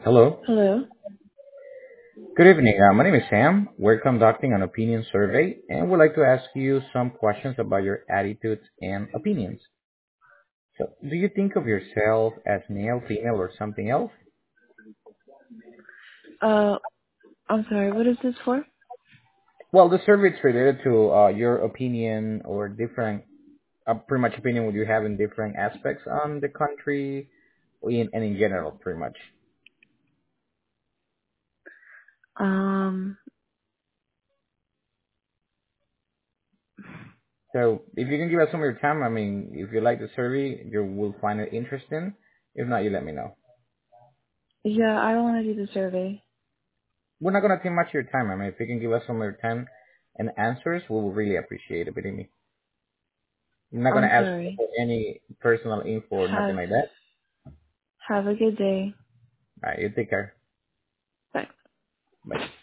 Hello. Hello. Good evening. My name is Sam. We're conducting an opinion survey and would like to ask you some questions about your attitudes and opinions. So, do you think of yourself as male, female, or something else? Uh, I'm sorry. What is this for? Well, the survey is related to your opinion or different, pretty much opinion what you have in different aspects on the country and in general, pretty much. Um, So, if you can give us some of your time, I mean, if you like the survey, you will find it interesting. If not, you let me know. yeah, I don't want to do the survey. We're not gonna take much of your time. I mean, if you can give us some of your time and answers, we will really appreciate it. Believe me. I'm not gonna I'm ask sorry. for any personal info or nothing Have like that. have a good day. All right, you take care. Bye. Bye.